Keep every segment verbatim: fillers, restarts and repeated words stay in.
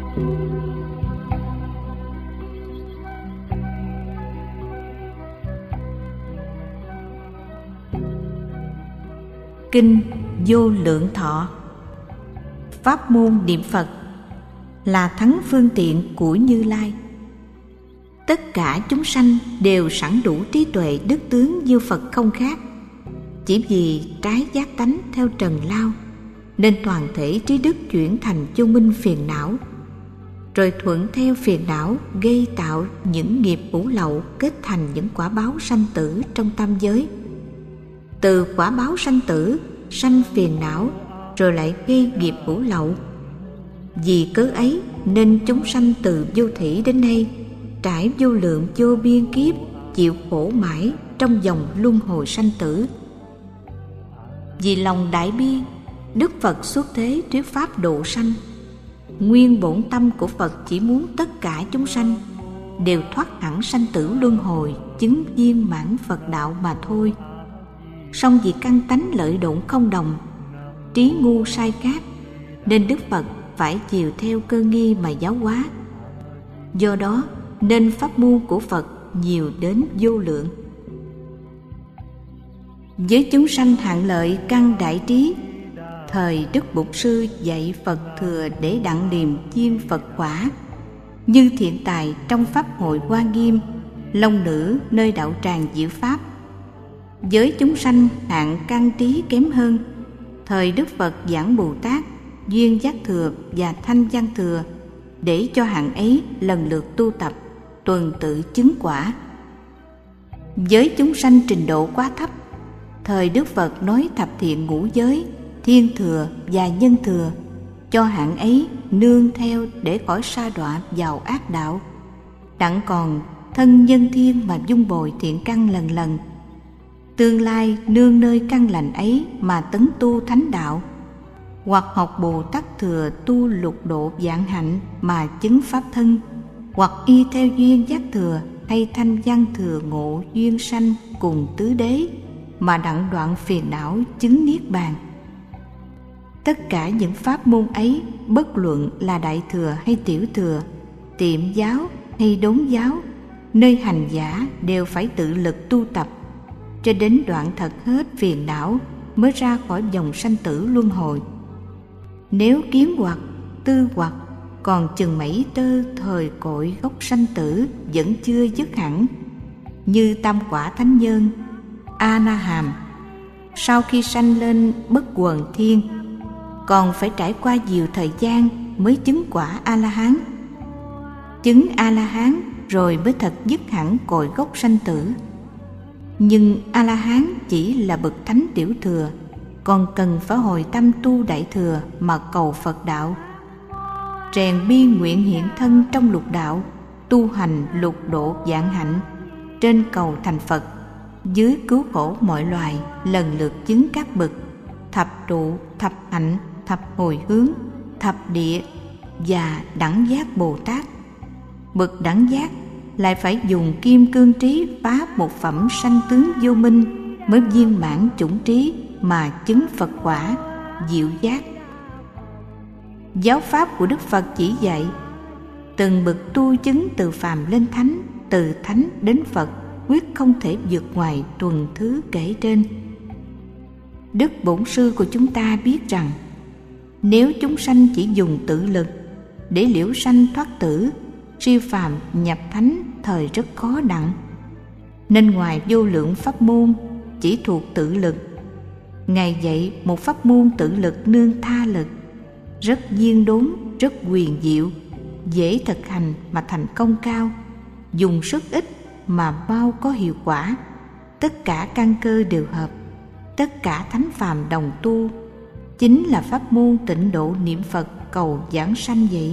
Kinh Vô Lượng Thọ. Pháp môn niệm Phật là thắng phương tiện của Như Lai. Tất cả chúng sanh đều sẵn đủ trí tuệ đức tướng như Phật không khác. Chỉ vì trái giác tánh theo trần lao, nên toàn thể trí đức chuyển thành vô minh phiền não, rồi thuận theo phiền não gây tạo những nghiệp ngũ lậu, kết thành những quả báo sanh tử trong tam giới. Từ quả báo sanh tử sanh phiền não, rồi lại gây nghiệp ngũ lậu. Vì cớ ấy nên chúng sanh từ vô thủy đến nay trải vô lượng vô biên kiếp, chịu khổ mãi trong dòng luân hồi sanh tử. Vì lòng đại bi, Đức Phật xuất thế thuyết pháp độ sanh. Nguyên bổn tâm của Phật chỉ muốn tất cả chúng sanh đều thoát hẳn sanh tử luân hồi, chứng viên mãn Phật đạo mà thôi. Song vì căn tánh lợi độn không đồng, trí ngu sai khác, nên Đức Phật phải chiều theo cơ nghi mà giáo hóa. Do đó nên pháp môn của Phật nhiều đến vô lượng. Với chúng sanh hạng lợi căn đại trí, thời Đức Bổn Sư dạy Phật thừa để đặng niềm chiên Phật quả, như thiện tài trong pháp hội Hoa Nghiêm, long nữ nơi đạo tràng diệu pháp. Với chúng sanh hạng căn trí kém hơn, thời Đức Phật giảng Bồ Tát, duyên giác thừa và thanh văn thừa, để cho hạng ấy lần lượt tu tập, tuần tự chứng quả. Với chúng sanh trình độ quá thấp, thời Đức Phật nói thập thiện ngũ giới, thiên thừa và nhân thừa, cho hạng ấy nương theo để khỏi sa đọa vào ác đạo, đặng còn thân nhân thiên mà dung bồi thiện căn lần lần. Tương lai nương nơi căn lành ấy mà tấn tu thánh đạo, hoặc học Bồ Tát thừa tu lục độ vạn hạnh mà chứng pháp thân, hoặc y theo duyên giác thừa hay thanh văn thừa ngộ duyên sanh cùng tứ đế mà đặng đoạn phiền não chứng niết bàn. Tất cả những pháp môn ấy, bất luận là đại thừa hay tiểu thừa, tiệm giáo hay đốn giáo, nơi hành giả đều phải tự lực tu tập, cho đến đoạn thật hết phiền não mới ra khỏi dòng sanh tử luân hồi. Nếu kiến hoặc, tư hoặc còn chừng mảy tơ thời cội gốc sanh tử vẫn chưa dứt hẳn, như tam quả thánh nhân A Na Hàm, sau khi sanh lên bất quần thiên, còn phải trải qua nhiều thời gian mới chứng quả A La Hán. Chứng A La Hán rồi mới thật dứt hẳn cội gốc sanh tử. Nhưng A La Hán chỉ là bậc thánh tiểu thừa, còn cần phải hồi tâm tu đại thừa mà cầu Phật đạo, rèn bi nguyện hiện thân trong lục đạo, tu hành lục độ vạn hạnh, trên cầu thành Phật, dưới cứu khổ mọi loài, lần lượt chứng các bậc thập trụ, thập hạnh, thập hồi hướng, thập địa và đẳng giác Bồ Tát. Bậc đẳng giác lại phải dùng kim cương trí phá một phẩm sanh tướng vô minh, mới viên mãn chủng trí mà chứng Phật quả diệu giác. Giáo pháp của Đức Phật chỉ dạy từng bậc tu chứng từ phàm lên thánh, từ thánh đến Phật, quyết không thể vượt ngoài tuần thứ kể trên. Đức Bổn Sư của chúng ta biết rằng, nếu chúng sanh chỉ dùng tự lực để liễu sanh thoát tử, siêu phàm nhập thánh thời rất khó đặng. Nên ngoài vô lượng pháp môn chỉ thuộc tự lực, Ngài dạy một pháp môn tự lực nương tha lực, rất viên đốn, rất huyền diệu, dễ thực hành mà thành công cao, dùng sức ít mà mau có hiệu quả. Tất cả căn cơ đều hợp, tất cả thánh phàm đồng tu, chính là pháp môn tịnh độ niệm Phật cầu giảng sanh vậy.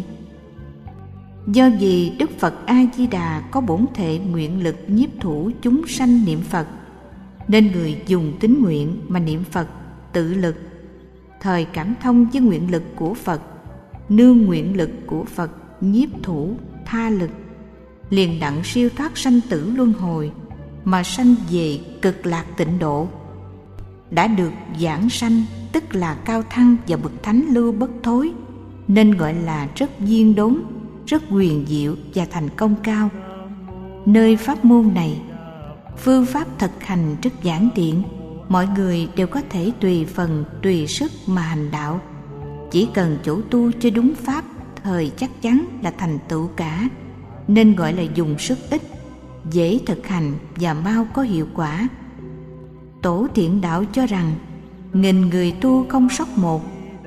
Do vì Đức Phật A-di-đà có bổn thệ nguyện lực nhiếp thủ chúng sanh niệm Phật, nên người dùng tín nguyện mà niệm Phật tự lực, thời cảm thông với nguyện lực của Phật, nương nguyện lực của Phật nhiếp thủ tha lực, liền đặng siêu thoát sanh tử luân hồi mà sanh về cực lạc tịnh độ. Đã được giảng sanh tức là cao thăng và bậc thánh lưu bất thối, nên gọi là rất viên đốn, rất huyền diệu và thành công cao. Nơi pháp môn này, phương pháp thực hành rất giản tiện, mọi người đều có thể tùy phần tùy sức mà hành đạo. Chỉ cần chủ tu cho đúng pháp, thời chắc chắn là thành tựu cả, nên gọi là dùng sức ít, dễ thực hành và mau có hiệu quả. Tổ Thiện Đạo cho rằng nghìn người tu không sót một.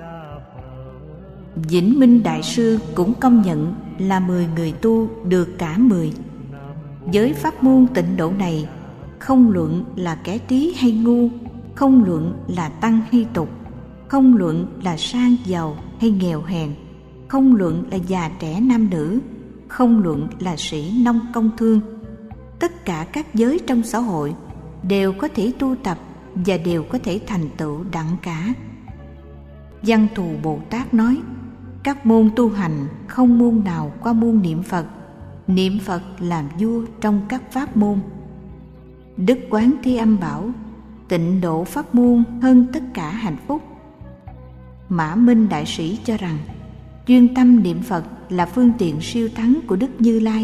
Vĩnh Minh Đại Sư cũng công nhận là mười người tu được cả mười. Với pháp môn tịnh độ này, không luận là kẻ trí hay ngu, không luận là tăng hay tục, không luận là sang giàu hay nghèo hèn, không luận là già trẻ nam nữ, không luận là sĩ nông công thương, tất cả các giới trong xã hội đều có thể tu tập và đều có thể thành tựu đặng cả. Văn Thù Bồ Tát nói, các môn tu hành không môn nào qua môn niệm Phật, niệm Phật làm vua trong các pháp môn. Đức Quán Thế Âm bảo, tịnh độ pháp môn hơn tất cả hạnh phúc. Mã Minh Đại Sĩ cho rằng, chuyên tâm niệm Phật là phương tiện siêu thắng của Đức Như Lai.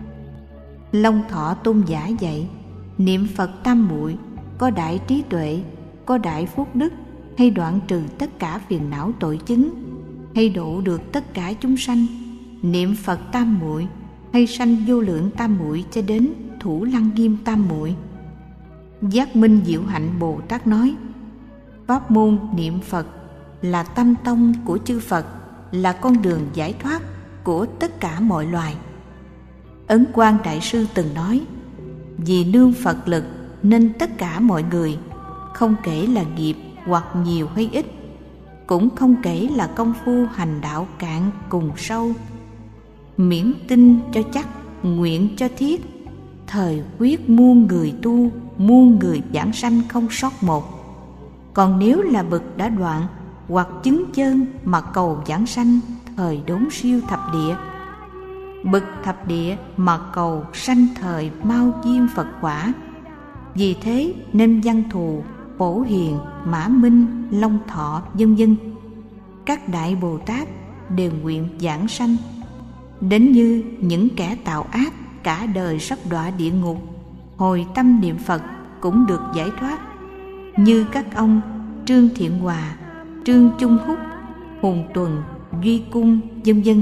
Long Thọ Tôn giả dạy, niệm Phật tam muội có đại trí tuệ, có đại phúc đức, hay đoạn trừ tất cả phiền não tội chứng, hay độ được tất cả chúng sanh. Niệm Phật tam muội hay sanh vô lượng tam muội cho đến Thủ Lăng Nghiêm tam muội. Giác Minh Diệu Hạnh Bồ Tát nói, pháp môn niệm Phật là tâm tông của chư Phật, là con đường giải thoát của tất cả mọi loài. Ấn Quang Đại Sư từng nói, vì nương Phật lực nên tất cả mọi người, không kể là nghiệp hoặc nhiều hay ít, cũng không kể là công phu hành đạo cạn cùng sâu, miễn tin cho chắc, nguyện cho thiết, thời quyết muôn người tu, muôn người giảng sanh không sót một. Còn nếu là bậc đã đoạn hoặc chứng chân mà cầu giảng sanh, thời đốn siêu thập địa. Bậc thập địa mà cầu sanh thời mau diêm Phật quả. Vì thế nên Văn Thù, Phổ Hiền, Mã Minh, Long Thọ vân vân, các đại Bồ Tát đều nguyện giảng sanh. Đến như những kẻ tạo ác cả đời sắp đọa địa ngục, hồi tâm niệm Phật cũng được giải thoát, như các ông Trương Thiện Hòa, Trương Trung Húc, Hùng Tuần, Duy Cung vân vân.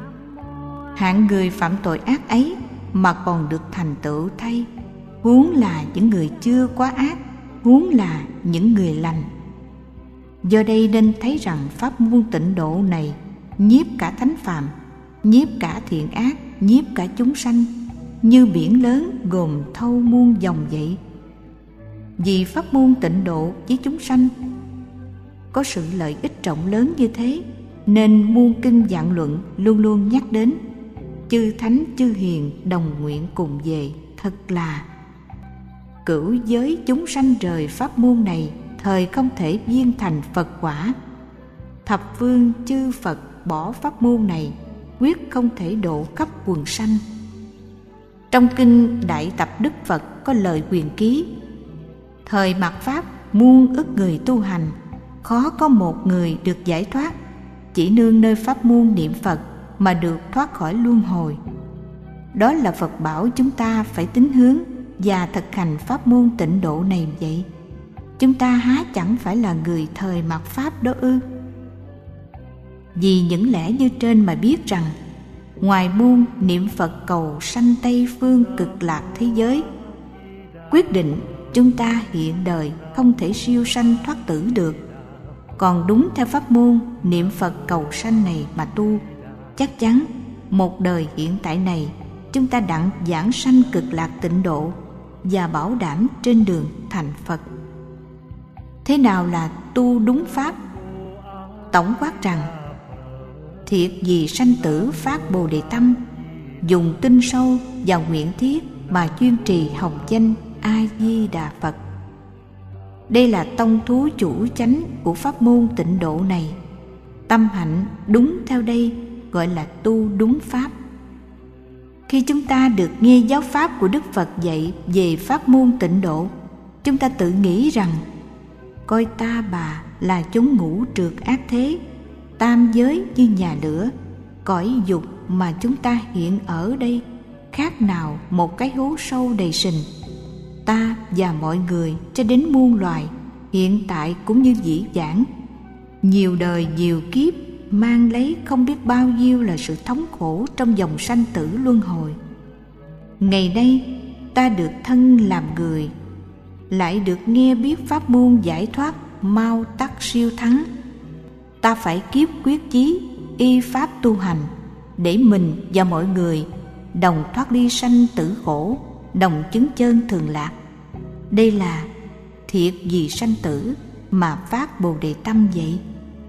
Hạng người phạm tội ác ấy mà còn được thành tựu thay, huống là những người chưa quá ác, huống là những người lành. Do đây nên thấy rằng pháp môn tịnh độ này nhiếp cả thánh phàm, nhiếp cả thiện ác, nhiếp cả chúng sanh, như biển lớn gồm thâu muôn dòng vậy. Vì pháp môn tịnh độ với chúng sanh có sự lợi ích rộng lớn như thế, nên muôn kinh vạn luận luôn luôn nhắc đến. Chư thánh chư hiền đồng nguyện cùng về, thật là cửu giới chúng sanh rời pháp môn này, thời không thể viên thành Phật quả. Thập phương chư Phật bỏ pháp môn này, quyết không thể độ khắp quần sanh. Trong kinh Đại Tập Đức Phật có lời huyền ký, thời mạt pháp muôn ức người tu hành, khó có một người được giải thoát, chỉ nương nơi pháp môn niệm Phật mà được thoát khỏi luân hồi. Đó là Phật bảo chúng ta phải tín hướng và thực hành pháp môn tịnh độ này vậy. Chúng ta há chẳng phải là người thời mạt pháp đó ư? Vì những lẽ như trên mà biết rằng, ngoài môn niệm Phật cầu sanh Tây phương cực lạc thế giới, quyết định chúng ta hiện đời không thể siêu sanh thoát tử được. Còn đúng theo pháp môn niệm Phật cầu sanh này mà tu, chắc chắn một đời hiện tại này chúng ta đặng giảng sanh cực lạc tịnh độ và bảo đảm trên đường thành Phật. Thế nào là tu đúng pháp? Tổng quát rằng, thiệt vì sanh tử phát Bồ Đề tâm, dùng tinh sâu và nguyện thiết mà chuyên trì hồng danh A Di Đà Phật. Đây là tông thú chủ chánh của pháp môn tịnh độ này. Tâm hạnh đúng theo đây gọi là tu đúng pháp. Khi chúng ta được nghe giáo pháp của Đức Phật dạy về pháp môn tịnh độ, chúng ta tự nghĩ rằng coi ta bà là chúng ngũ trượt ác thế, tam giới như nhà lửa, cõi dục mà chúng ta hiện ở đây khác nào một cái hố sâu đầy sình. Ta và mọi người cho đến muôn loài, hiện tại cũng như dĩ vãng, nhiều đời nhiều kiếp mang lấy không biết bao nhiêu là sự thống khổ trong dòng sanh tử luân hồi. Ngày nay ta được thân làm người, lại được nghe biết pháp môn giải thoát mau tắc siêu thắng. Ta phải kiếp quyết chí y pháp tu hành, để mình và mọi người đồng thoát ly sanh tử khổ, đồng chứng chân thường lạc. Đây là thiệt vì sanh tử mà phát Bồ Đề tâm vậy.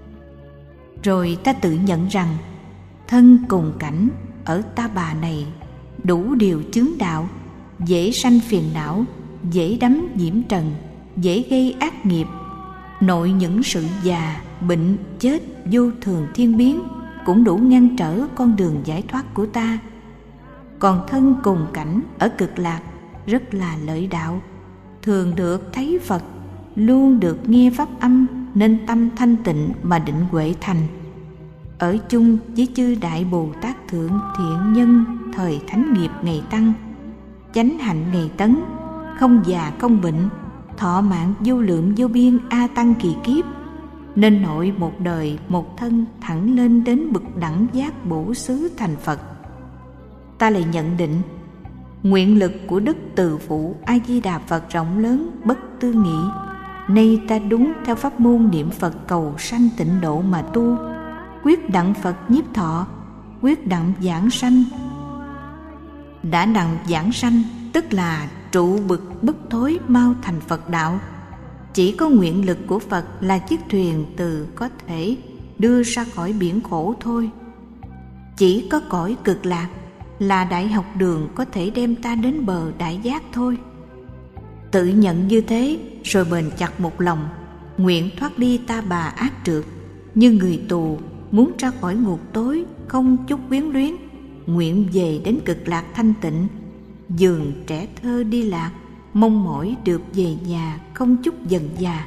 Rồi ta tự nhận rằng thân cùng cảnh ở ta bà này đủ điều chướng đạo, dễ sanh phiền não, dễ đắm nhiễm trần, dễ gây ác nghiệp. Nội những sự già, bệnh, chết vô thường thiên biến cũng đủ ngăn trở con đường giải thoát của ta. Còn thân cùng cảnh ở cực lạc rất là lợi đạo, thường được thấy Phật, luôn được nghe pháp âm, nên tâm thanh tịnh mà định huệ thành. Ở chung với chư Đại Bồ Tát Thượng Thiện Nhân thời thánh nghiệp ngày tăng, chánh hạnh ngày tấn, không già không bệnh, thọ mạng vô lượng vô biên a tăng kỳ kiếp, nên nội một đời một thân thẳng lên đến bậc đẳng giác bổ xứ thành Phật. Ta lại nhận định nguyện lực của Đức Từ Phụ A Di Đà Phật rộng lớn bất tư nghị. Nay ta đúng theo pháp môn niệm Phật cầu sanh tịnh độ mà tu, quyết đặng Phật nhiếp thọ, quyết đặng giảng sanh. Đã đặng giảng sanh tức là trụ bực bất thối mau thành Phật đạo. Chỉ có nguyện lực của Phật là chiếc thuyền từ có thể đưa ra khỏi biển khổ thôi. Chỉ có cõi cực lạc là đại học đường có thể đem ta đến bờ đại giác thôi. Tự nhận như thế rồi bền chặt một lòng, nguyện thoát đi ta bà ác trượt, như người tù muốn ra khỏi ngục tối không chút quyến luyến, nguyện về đến cực lạc thanh tịnh. Dường trẻ thơ đi lạc, mong mỏi được về nhà không chút dần già.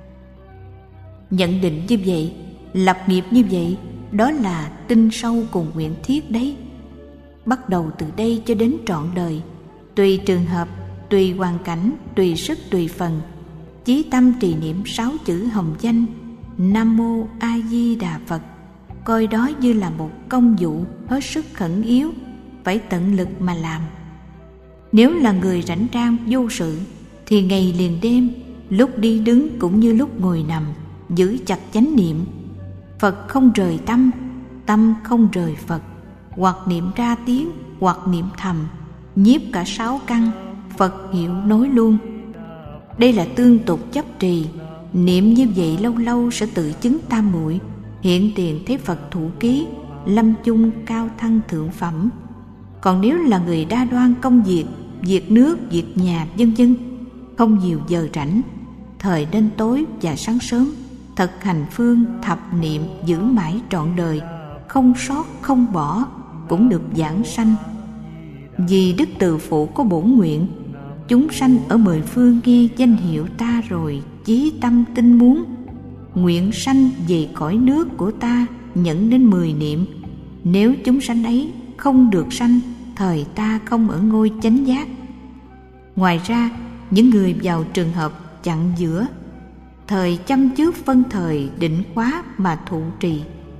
Nhận định như vậy, lập nghiệp như vậy, đó là tin sâu cùng nguyện thiết đấy. Bắt đầu từ đây cho đến trọn đời, tùy trường hợp, tùy hoàn cảnh, tùy sức tùy phần, chí tâm trì niệm sáu chữ hồng danh Nam Mô A Di Đà Phật, coi đó như là một công vụ hết sức khẩn yếu, phải tận lực mà làm. Nếu là người rảnh rang vô sự thì ngày liền đêm, lúc đi đứng cũng như lúc ngồi nằm, giữ chặt chánh niệm. Phật không rời tâm, tâm không rời Phật, hoặc niệm ra tiếng, hoặc niệm thầm, nhiếp cả sáu căn, Phật hiệu nối luôn. Đây là tương tục chấp trì, niệm như vậy lâu lâu sẽ tự chứng tam muội, hiện tiền thấy Phật thủ ký, lâm chung cao thăng thượng phẩm. Còn nếu là người đa đoan công việc, việc nước, việc nhà vân vân, không nhiều giờ rảnh, thời đến tối và sáng sớm, thực hành phương thập niệm giữ mãi trọn đời, không sót không bỏ, cũng được giảng sanh. Vì Đức Từ Phụ có bổn nguyện, chúng sanh ở mười phương nghe danh hiệu ta rồi chí tâm tinh muốn, nguyện sanh về cõi nước của ta nhẫn đến mười niệm. Nếu chúng sanh ấy không được sanh, thời ta không ở ngôi chánh giác. Ngoài ra, những người vào trường hợp chặn giữa, thời chăm trước phân thời định khóa mà thụ trì,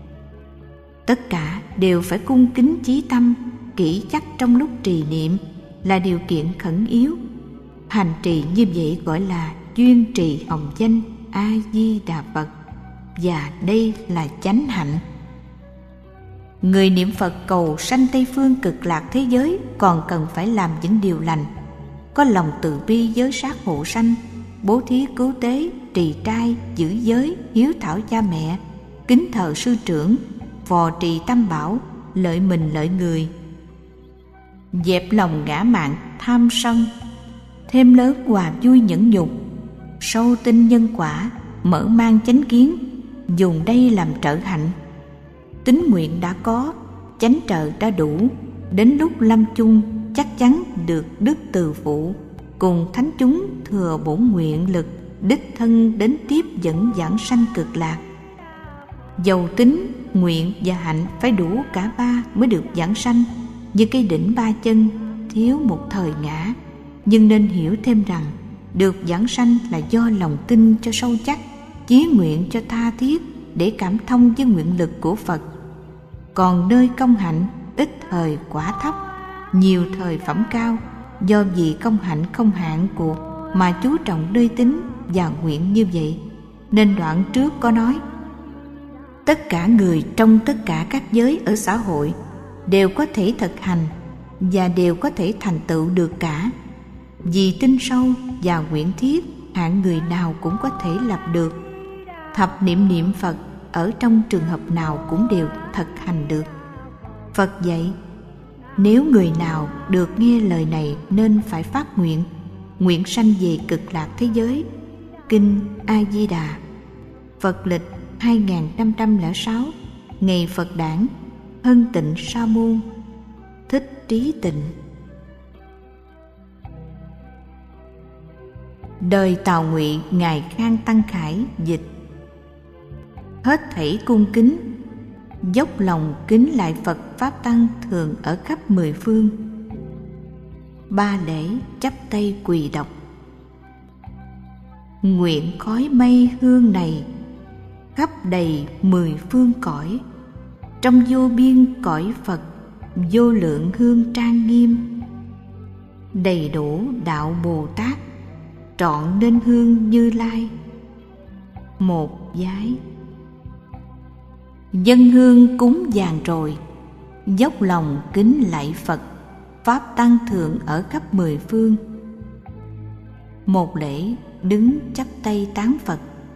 tất cả đều phải cung kính chí tâm, kỹ chắc trong lúc trì niệm là điều kiện khẩn yếu. Hành trì như vậy gọi là chuyên trì hồng danh A Di Đà Phật, và đây là chánh hạnh. Người niệm Phật cầu sanh Tây phương cực lạc thế giới còn cần phải làm những điều lành, có lòng từ bi giới sát hộ sanh, bố thí cứu tế, trì trai, giữ giới, hiếu thảo cha mẹ, kính thờ sư trưởng, phò trì tam bảo, lợi mình lợi người. Dẹp lòng ngã mạn tham sân, thêm lớn hòa vui nhẫn nhục, sâu tin nhân quả, mở mang chánh kiến, dùng đây làm trợ hạnh. Tín nguyện đã có, chánh trợ đã đủ, đến lúc lâm chung chắc chắn được Đức Từ Phụ cùng thánh chúng thừa bổn nguyện lực đích thân đến tiếp dẫn giảng sanh cực lạc. Dầu tính, nguyện và hạnh phải đủ cả ba mới được vãng sanh. Như cây đỉnh ba chân thiếu một thời ngã, nhưng nên hiểu thêm rằng được vãng sanh là do lòng tin cho sâu chắc, chí nguyện cho tha thiết để cảm thông với nguyện lực của Phật. Còn nơi công hạnh, ít thời quả thấp, nhiều thời phẩm cao, do vì công hạnh không hạn cuộc mà chú trọng nơi tính và nguyện như vậy, nên đoạn trước có nói: tất cả người trong tất cả các giới ở xã hội đều có thể thực hành và đều có thể thành tựu được cả. Vì tin sâu và nguyện thiết, hạng người nào cũng có thể lập được. Thập niệm niệm Phật ở trong trường hợp nào cũng đều thực hành được. Phật dạy, nếu người nào được nghe lời này nên phải phát nguyện, nguyện sanh về cực lạc thế giới. Kinh A Di Đà. Phật lịch hai nghìn năm trăm lẻ sáu, ngày Phật đản, Hân Tịnh Sa Môn, Thích Trí Tịnh. Đời Tào Ngụy, ngài Khang Tăng Khải dịch. Hết thảy cung kính, dốc lòng kính lại Phật Pháp Tăng thường ở khắp mười phương. Ba lễ chắp tay quỳ đọc. Nguyện khói mây hương này khắp đầy mười phương cõi, trong vô biên cõi Phật vô lượng hương trang nghiêm. Đầy đủ đạo Bồ Tát trọn nên hương Như Lai. Một vái. Dân hương cúng dường rồi, dốc lòng kính lạy Phật Pháp Tăng thượng ở khắp mười phương. Một lễ đứng chắp tay tán Phật.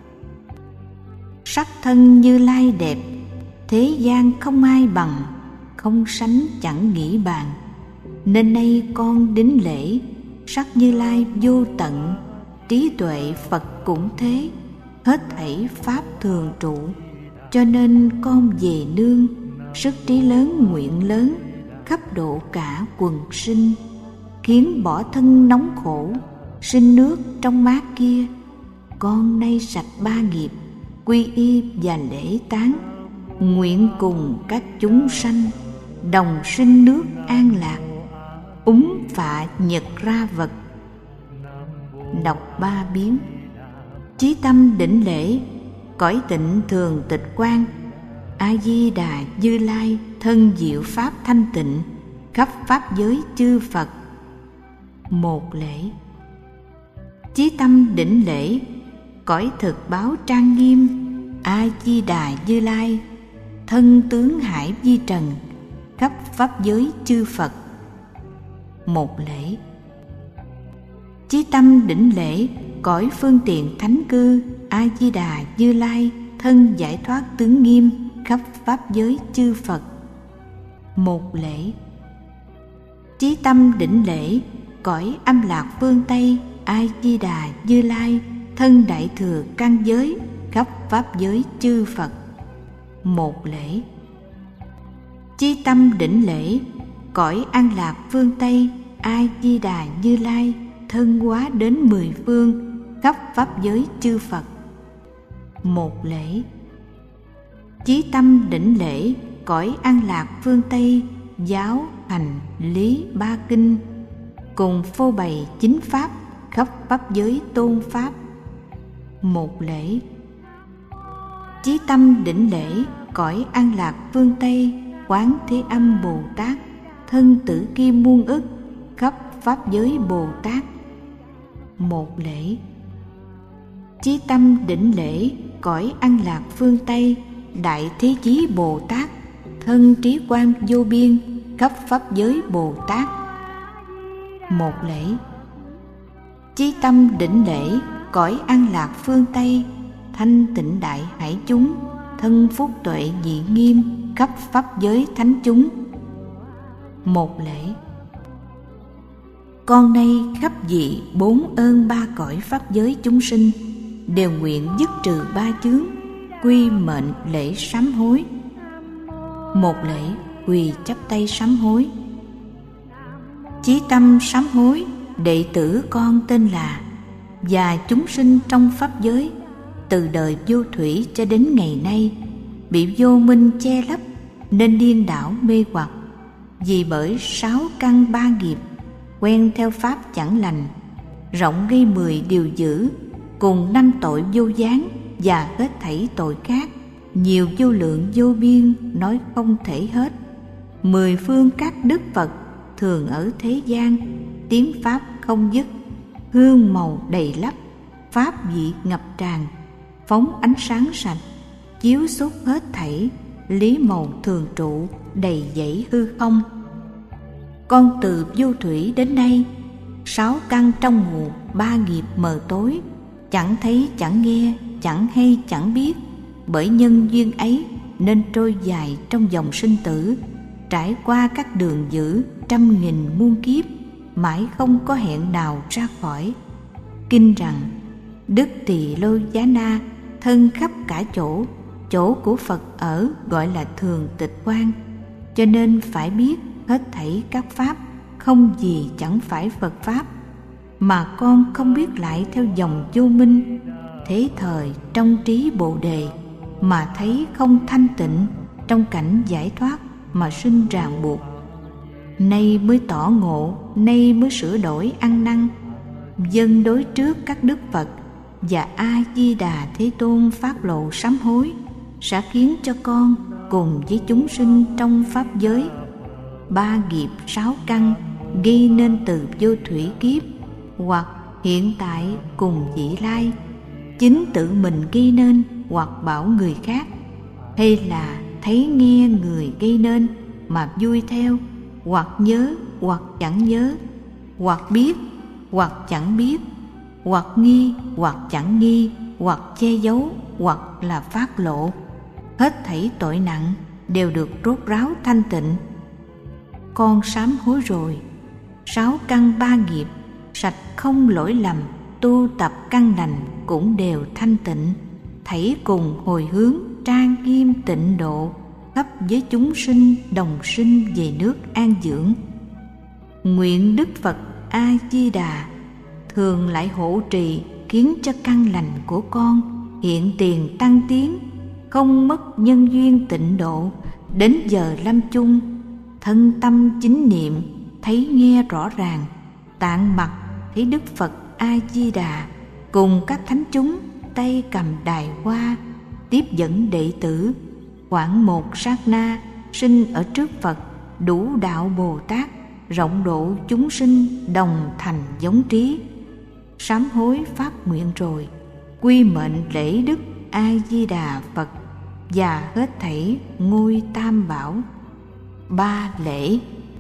Sắc thân Như Lai đẹp, thế gian không ai bằng, không sánh chẳng nghĩ bàn. Nên nay con đính lễ, sắc Như Lai vô tận, trí tuệ Phật cũng thế, hết thảy Pháp thường trụ. Cho nên con về nương, sức trí lớn nguyện lớn, khắp độ cả quần sinh, khiến bỏ thân nóng khổ, sinh nước trong mát kia. Con nay sạch ba nghiệp, quy y và lễ tán, nguyện cùng các chúng sanh đồng sinh nước an lạc, úng phạ nhật ra vật. Đọc ba biến. Chí tâm đỉnh lễ, cõi tịnh thường tịch quan, A Di Đà Như Lai thân diệu pháp thanh tịnh, khắp pháp giới chư Phật. Một lễ. Chí tâm đỉnh lễ, cõi thực báo trang nghiêm, A Di Đà Như Lai thân tướng hải vi trần, khắp pháp giới chư Phật. Một lễ. Chí tâm đỉnh lễ, cõi phương tiện thánh cư, A Di Đà Như Lai thân giải thoát tướng nghiêm, khắp pháp giới chư Phật. Một lễ. Chí tâm đỉnh lễ, cõi âm lạc phương Tây, A Di Đà Như Lai thân đại thừa căn giới, khắp pháp giới chư Phật. Một lễ. Chí tâm đỉnh lễ, cõi an lạc phương Tây, A Di Đà Như Lai thân hóa đến mười phương, khắp pháp giới chư Phật. Một lễ. Chí tâm đỉnh lễ, cõi an lạc phương Tây, giáo hành lý ba kinh, cùng phô bày chính pháp, khắp pháp giới tôn pháp. Một lễ. Chí tâm đỉnh lễ, cõi an lạc phương Tây, Quán Thế Âm Bồ Tát thân tử kim muôn ức, khắp pháp giới Bồ Tát. Một lễ. Chí tâm đỉnh lễ, cõi an lạc phương Tây, Đại Thế Chí Bồ Tát thân trí quang vô biên, khắp pháp giới Bồ Tát. Một lễ. Chí tâm đỉnh lễ, cõi an lạc phương Tây, Thanh Tịnh Đại Hải chúng thân phúc tuệ dị nghiêm, khắp pháp giới thánh chúng. Một lễ. Con nay khắp vị bốn ơn ba cõi pháp giới chúng sinh đều nguyện dứt trừ ba chướng, quy mệnh lễ sám hối. Một lễ quỳ chắp tay sám hối. Chí tâm sám hối, đệ tử con tên là, và chúng sinh trong pháp giới từ đời vô thủy cho đến ngày nay bị vô minh che lấp nên điên đảo mê hoặc. Vì bởi sáu căn ba nghiệp quen theo pháp chẳng lành, rộng gây mười điều dữ, cùng năm tội vô gián và hết thảy tội khác, nhiều vô lượng vô biên nói không thể hết. Mười phương các đức Phật thường ở thế gian, tiếng pháp không dứt, hương màu đầy lấp, pháp vị ngập tràn, phóng ánh sáng sạch, chiếu xuất hết thảy, lý màu thường trụ, đầy dẫy hư không. Con từ vô thủy đến đây, sáu căn trong nguồn ba nghiệp mờ tối, chẳng thấy chẳng nghe, chẳng hay chẳng biết. Bởi nhân duyên ấy nên trôi dài trong dòng sinh tử, trải qua các đường dữ trăm nghìn muôn kiếp, mãi không có hẹn nào ra khỏi. Kinh rằng Đức Tỳ Lô Giá Na thân khắp cả chỗ, chỗ của Phật ở gọi là thường tịch quan. Cho nên phải biết hết thảy các pháp không gì chẳng phải Phật pháp, mà con không biết lại theo dòng vô minh. Thế thời trong trí Bồ Đề mà thấy không thanh tịnh, trong cảnh giải thoát mà sinh ràng buộc. Nay mới tỏ ngộ, nay mới sửa đổi ăn năn, dâng đối trước các đức Phật và A Di Đà Thế Tôn phát lộ sám hối, sẽ khiến cho con cùng với chúng sinh trong pháp giới ba nghiệp sáu căn gây nên từ vô thủy kiếp, hoặc hiện tại cùng vị lai, chính tự mình gây nên hoặc bảo người khác, hay là thấy nghe người gây nên mà vui theo, hoặc nhớ hoặc chẳng nhớ, hoặc biết hoặc chẳng biết, hoặc nghi hoặc chẳng nghi, hoặc che giấu hoặc là phát lộ. Hết thảy tội nặng đều được rốt ráo thanh tịnh. Con sám hối rồi, sáu căn ba nghiệp sạch không lỗi lầm, tu tập căn lành cũng đều thanh tịnh, thảy cùng hồi hướng trang nghiêm tịnh độ, khắp với chúng sinh đồng sinh về nước an dưỡng. Nguyện Đức Phật A Di Đà thường lại hộ trì, khiến cho căn lành của con hiện tiền tăng tiến, không mất nhân duyên tịnh độ. Đến giờ lâm chung, thân tâm chính niệm thấy nghe rõ ràng, tạng mặt thấy Đức Phật A Di Đà cùng các thánh chúng tay cầm đài hoa, tiếp dẫn đệ tử, khoảng một sát na sinh ở trước Phật, đủ đạo Bồ Tát, rộng độ chúng sinh đồng thành giống trí. Sám hối phát nguyện rồi, quy mệnh lễ Đức A Di Đà Phật và hết thảy ngôi tam bảo. Ba lễ.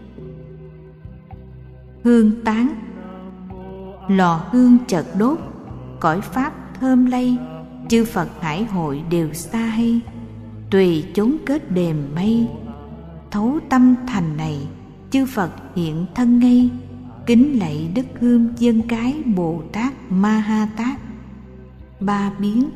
Hương tán. Lò hương chợt đốt, cõi pháp thơm lây, chư Phật hải hội đều xa hay, tùy chốn kết đềm mây. Thấu tâm thành này, chư Phật hiện thân ngay, kính lạy đức hương dân cái Bồ Tát Ma Ha Tát. Ba biến.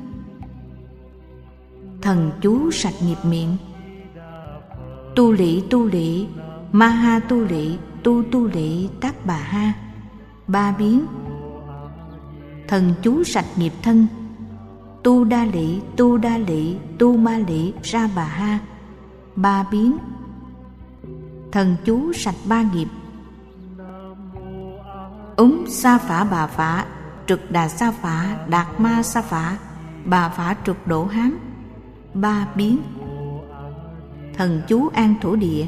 Thần chú sạch nghiệp miệng. Tu lị tu lị, Ma Ha tu lị, tu tu lị Tát Bà Ha. Ba biến. Thần chú sạch nghiệp thân. Tu đa lị, tu đa lị, tu ma lị Ra Bà Ha. Ba biến. Thần chú sạch ba nghiệp. Úng sa phả bà phả, trực đà sa phả, đạt ma sa phả, bà phả trực độ hám. Ba biến. Thần chú an thổ địa.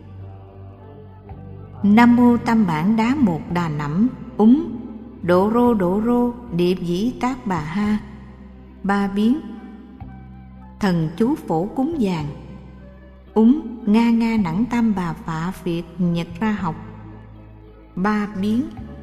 Nam mô Tam Bản Đá Một Đà Nẵm, úng độ rô độ rô địa dĩ Tát Bà Ha. Ba biến. Thần chú phổ cúng vàng. Úng nga nga nẵng tam bà phạ việt nhật ra học. Ba biến.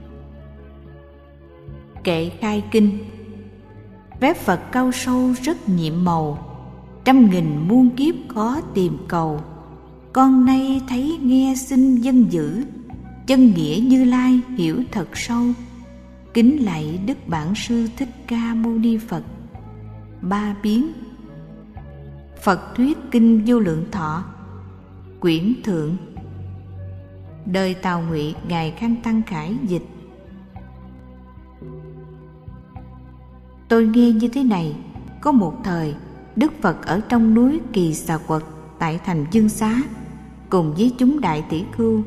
Kệ khai kinh. Phép Phật cao sâu rất nhiệm màu, trăm nghìn muôn kiếp khó tìm cầu. Con nay thấy nghe xin dân dữ, chân nghĩa Như Lai hiểu thật sâu. Kính lạy Đức Bản Sư Thích Ca Mâu Ni Phật. Ba biến. Phật thuyết kinh Vô Lượng Thọ. Quyển thượng. Đời Tào Ngụy, ngài Khanh Tăng Khải dịch. Tôi nghe như thế này, có một thời Đức Phật ở trong núi Kỳ Xà Quật tại thành Dương Xá cùng với chúng đại tỷ khưu,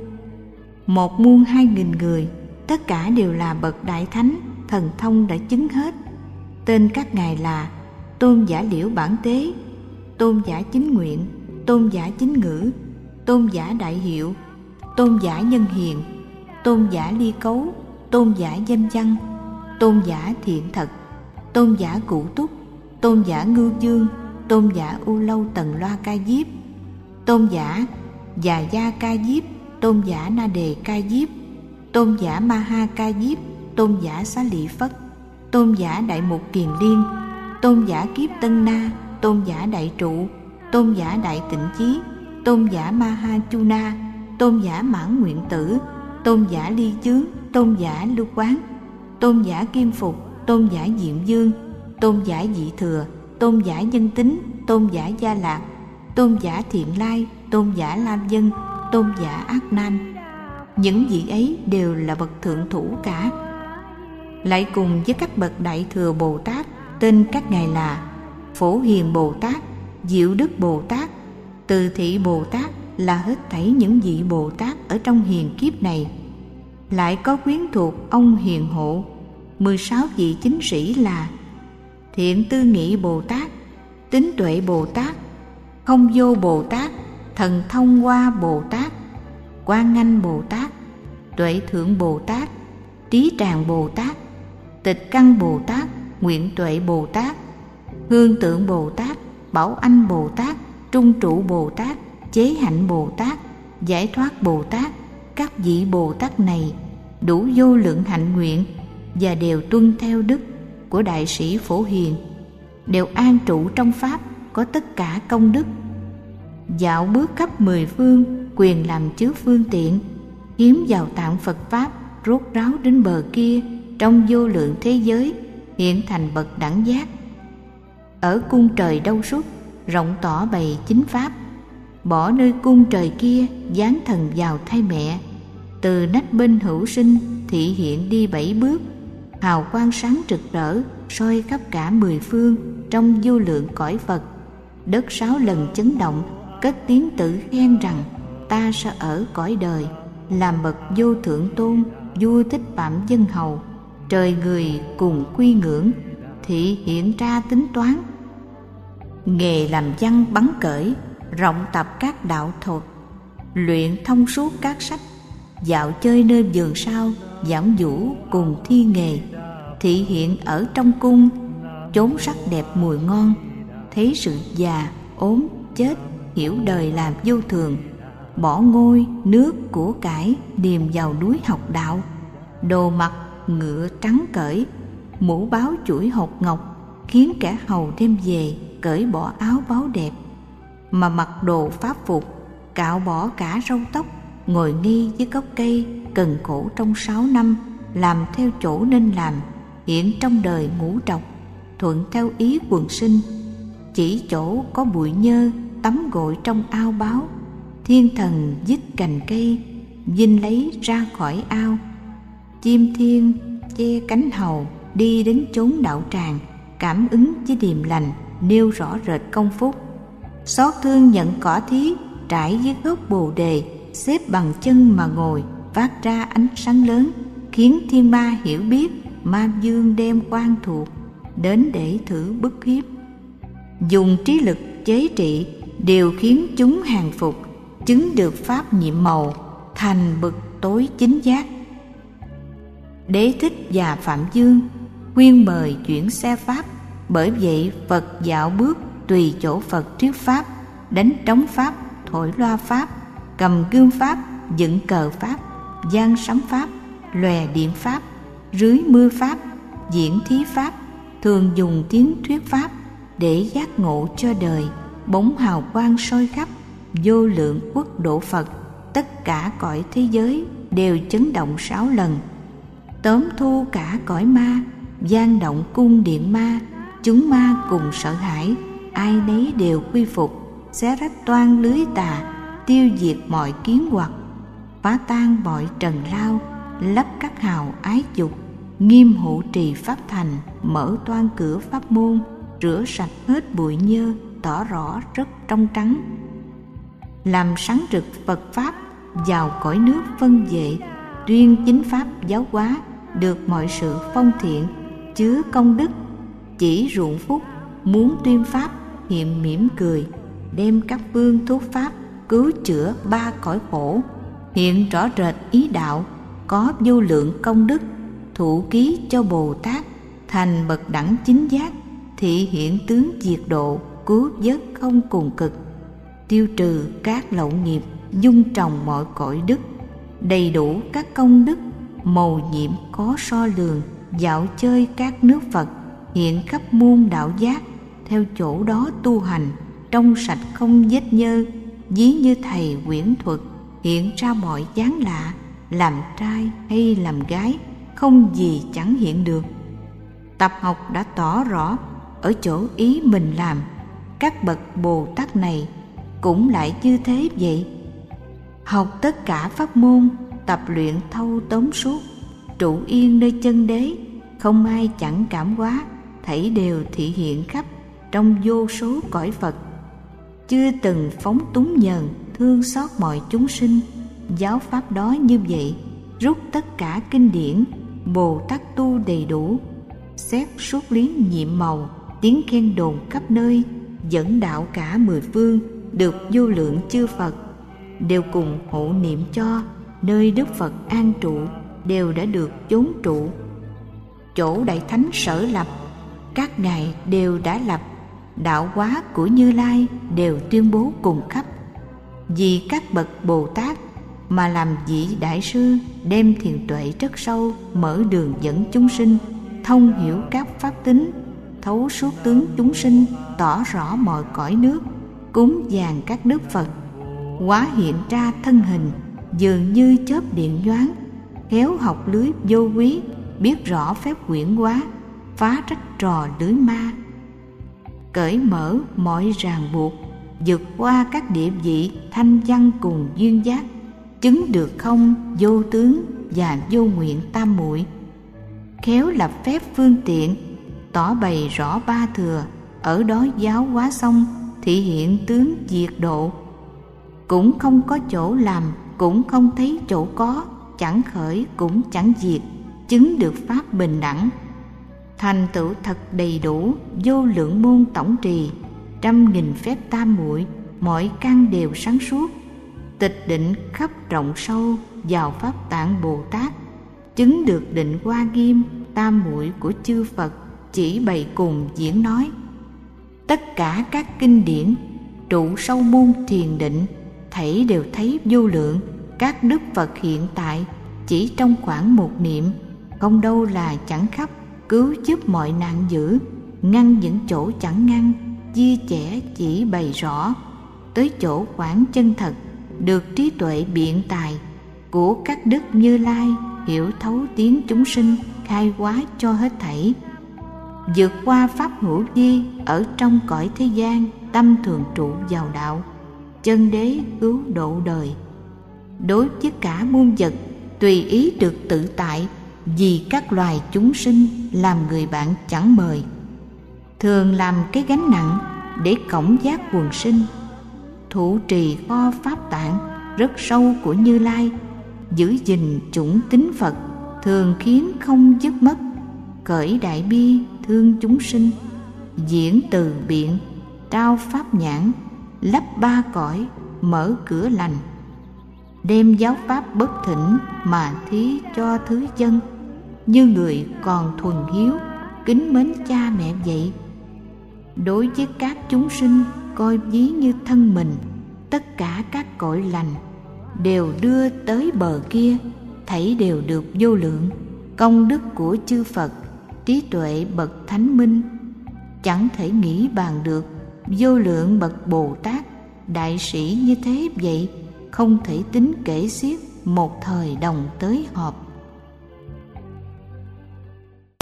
một muôn hai nghìn người, tất cả đều là bậc đại thánh, thần thông đã chứng hết. Tên các ngài là Tôn giả Liễu Bản Tế, Tôn giả Chính Nguyện, Tôn giả Chính Ngữ, Tôn giả Đại Hiệu, Tôn giả Nhân Hiền, Tôn giả Ly Cấu, Tôn giả Danh Văn, Tôn giả Thiện Thật, Tôn giả Cụ Túc, Tôn giả Ngưu Dương, Tôn giả U Lâu Tần Loa Ca Diếp, Tôn giả Già Gia Ca Diếp, Tôn giả Na Đề Ca Diếp, Tôn giả Ma Ha Ca Diếp, Tôn giả Xá利Phất, Tôn giả Đại Mục Kiền Liên, Tôn giả Kiếp Tân Na, Tôn giả Đại Trụ, Tôn giả Đại Tịnh Chí, Tôn giả Ma Ha Chu Na, Tôn giả Mãn Nguyện Tử, Tôn giả Ly Chướng, Tôn giả Lưu Quán, Tôn giả Kim Phục, Tôn giả Diệm Dương, Tôn giả Dị Thừa, Tôn giả Nhân Tính, Tôn giả Gia Lạc, Tôn giả Thiện Lai, Tôn giả Lam Dân, Tôn giả Ác Nan. Những vị ấy đều là bậc thượng thủ cả. Lại cùng với các bậc Đại Thừa Bồ Tát, tên các ngài là Phổ Hiền Bồ Tát, Diệu Đức Bồ Tát, Từ Thị Bồ Tát, là hết thảy những vị Bồ Tát ở trong hiền kiếp này. Lại có quyến thuộc ông Hiền Hộ, mười sáu vị chính sĩ là Thiện Tư Nghị Bồ Tát, Tín Tuệ Bồ Tát, Không Vô Bồ Tát, Thần Thông Hoa Bồ Tát, Quan Anh Bồ Tát, Tuệ Thượng Bồ Tát, Trí Tràng Bồ Tát, Tịch Căn Bồ Tát, Nguyện Tuệ Bồ Tát, Hương Tượng Bồ Tát, Bảo Anh Bồ Tát, Trung Trụ Bồ Tát, Chế Hạnh Bồ Tát, Giải Thoát Bồ Tát. Các vị Bồ Tát này đủ vô lượng hạnh nguyện và đều tuân theo đức của Đại sĩ Phổ Hiền, đều an trụ trong Pháp, có tất cả công đức. Dạo bước khắp mười phương, quyền làm chứa phương tiện, hiếm vào tạng Phật Pháp, rốt ráo đến bờ kia, trong vô lượng thế giới, hiện thành bậc đẳng giác. Ở cung trời đâu xuất, rộng tỏ bày chính Pháp, bỏ nơi cung trời kia, giáng thần vào thai mẹ. Từ nách bên hữu sinh, thị hiện đi bảy bước, hào quang sáng rực rỡ, soi khắp cả mười phương, trong vô lượng cõi Phật. Đất sáu lần chấn động, cất tiếng tự khen rằng: ta sẽ ở cõi đời, làm bậc vô thượng tôn, vua Thích Phạm Dân Hầu. Trời người cùng quy ngưỡng, thị hiện ra tính toán. Nghề làm văn bắn cởi, rộng tập các đạo thuật, luyện thông suốt các sách. Dạo chơi nơi vườn sau, giảng vũ cùng thi nghề. Thị hiện ở trong cung, chốn sắc đẹp mùi ngon. Thấy sự già, ốm, chết, hiểu đời làm vô thường. Bỏ ngôi, nước, của cải, điềm vào núi học đạo. Đồ mặc, ngựa trắng cởi, mũ báo chuỗi hột ngọc, khiến kẻ hầu đem về, cởi bỏ áo báo đẹp. Mà mặc đồ pháp phục, cạo bỏ cả râu tóc, ngồi nghi với gốc cây, cần khổ trong sáu năm, làm theo chỗ nên làm, hiện trong đời ngũ trọc, thuận theo ý quần sinh. Chỉ chỗ có bụi nhơ, tắm gội trong ao báo, thiên thần dứt cành cây, vinh lấy ra khỏi ao. Chim thiên che cánh hầu, đi đến chốn đạo tràng, cảm ứng với điềm lành, nêu rõ rệt công phúc. Xót thương nhận cỏ thí, trải dưới gốc bồ đề, xếp bằng chân mà ngồi, phát ra ánh sáng lớn, khiến thiên ma hiểu biết. Ma dương đem quan thuộc đến để thử bức hiếp, dùng trí lực chế trị, điều khiến chúng hàng phục, chứng được pháp nhiệm màu, thành bậc tối chính giác. Đế Thích và Phạm Dương khuyên mời chuyển xe pháp, bởi vậy Phật dạo bước tùy chỗ Phật thuyết pháp, đánh trống pháp, thổi loa pháp, cầm gương pháp, dựng cờ pháp, giang sấm pháp, lòe điện pháp, rưới mưa pháp, diễn thí pháp, thường dùng tiếng thuyết pháp để giác ngộ cho đời. Bóng hào quang soi khắp vô lượng quốc độ Phật, tất cả cõi thế giới đều chấn động sáu lần. Tóm thu cả cõi ma, gian động cung điện ma, chúng ma cùng sợ hãi, ai nấy đều quy phục, xé rách toan lưới tà, tiêu diệt mọi kiến hoặc, phá tan mọi trần lao, lấp các hào ái dục, nghiêm hộ trì pháp thành, mở toan cửa pháp môn, rửa sạch hết bụi nhơ, tỏ rõ rất trong trắng. Làm sáng rực Phật Pháp vào cõi nước phân vệ, tuyên chính Pháp giáo hóa, được mọi sự phong thiện, chứa công đức, chỉ ruộng phúc, muốn tuyên Pháp, hiện mỉm cười, đem các phương thuốc Pháp cứu chữa ba cõi khổ, hiện rõ rệt ý đạo, có vô lượng công đức, thụ ký cho Bồ Tát, thành bậc đẳng chính giác, thị hiện tướng diệt độ, cứu vớt không cùng cực, tiêu trừ các lậu nghiệp, dung trồng mọi cõi đức, đầy đủ các công đức, mầu nhiệm có so lường, dạo chơi các nước Phật, hiện khắp môn đạo giác, theo chỗ đó tu hành, trong sạch không vết nhơ, ví như thầy quyển thuật, hiện ra mọi dáng lạ, làm trai hay làm gái, không gì chẳng hiện được. Tập học đã tỏ rõ ở chỗ ý mình làm, các bậc Bồ Tát này cũng lại như thế vậy. Học tất cả pháp môn, tập luyện thâu tóm suốt, trụ yên nơi chân đế, không ai chẳng cảm hóa, thảy đều thị hiện khắp trong vô số cõi Phật. Chưa từng phóng túng nhờn, thương xót mọi chúng sinh. Giáo pháp đó như vậy, rút tất cả kinh điển, Bồ Tát tu đầy đủ, xét suốt lý nhiệm màu, tiếng khen đồn khắp nơi, dẫn đạo cả mười phương, được vô lượng chư Phật, đều cùng hộ niệm cho, nơi Đức Phật an trụ, đều đã được chốn trụ. Chỗ Đại Thánh sở lập, các ngài đều đã lập, đạo hóa của Như Lai đều tuyên bố cùng khắp. Vì các bậc Bồ Tát mà làm vị đại sư, đem thiền tuệ rất sâu, mở đường dẫn chúng sinh, thông hiểu các pháp tính, thấu suốt tướng chúng sinh, tỏ rõ mọi cõi nước, cúng dường các đức Phật, hóa hiện ra thân hình, dường như chớp điện nhoáng, khéo học lưới vô quý, biết rõ phép quyển hóa, phá rách trò lưới ma, cởi mở mọi ràng buộc, vượt qua các địa vị thanh văn cùng duyên giác, chứng được không vô tướng và vô nguyện tam muội, khéo lập phép phương tiện, tỏ bày rõ ba thừa, ở đó giáo hóa xong, thị hiện tướng diệt độ. Cũng không có chỗ làm, cũng không thấy chỗ có, chẳng khởi cũng chẳng diệt, chứng được pháp bình đẳng, thành tựu thật đầy đủ, vô lượng môn tổng trì, trăm nghìn phép tam muội, mọi căn đều sáng suốt, tịch định khắp rộng sâu, vào pháp tạng Bồ Tát, chứng được định Hoa Nghiêm, tam muội của chư Phật, chỉ bày cùng diễn nói. Tất cả các kinh điển trụ sâu môn thiền định, thảy đều thấy vô lượng các đức Phật hiện tại, chỉ trong khoảng một niệm, không đâu là chẳng khắp, cứu giúp mọi nạn dữ, ngăn những chỗ chẳng ngăn, chia sẻ chỉ bày rõ, tới chỗ quảng chân thật, được trí tuệ biện tài của các đức Như Lai, hiểu thấu tiếng chúng sinh, khai hóa cho hết thảy. Vượt qua pháp hữu vi, ở trong cõi thế gian, tâm thường trụ vào đạo, chân đế cứu độ đời. Đối với cả muôn vật, tùy ý được tự tại, vì các loài chúng sinh làm người bạn chẳng mời, thường làm cái gánh nặng để cõng giác quần sinh. Thủ trì kho pháp tạng rất sâu của Như Lai, giữ gìn chủng tính Phật, thường khiến không dứt mất, cởi đại bi thương chúng sinh, diễn từ biện, trao pháp nhãn, lấp ba cõi, mở cửa lành, đem giáo pháp bất thỉnh mà thí cho thứ dân, như người còn thuần hiếu, kính mến cha mẹ vậy. Đối với các chúng sinh coi ví như thân mình, tất cả các cõi lành đều đưa tới bờ kia, thảy đều được vô lượng công đức của chư Phật, trí tuệ bậc thánh minh, chẳng thể nghĩ bàn được. Vô lượng bậc Bồ Tát đại sĩ như thế vậy, không thể tính kể xiết, một thời đồng tới họp.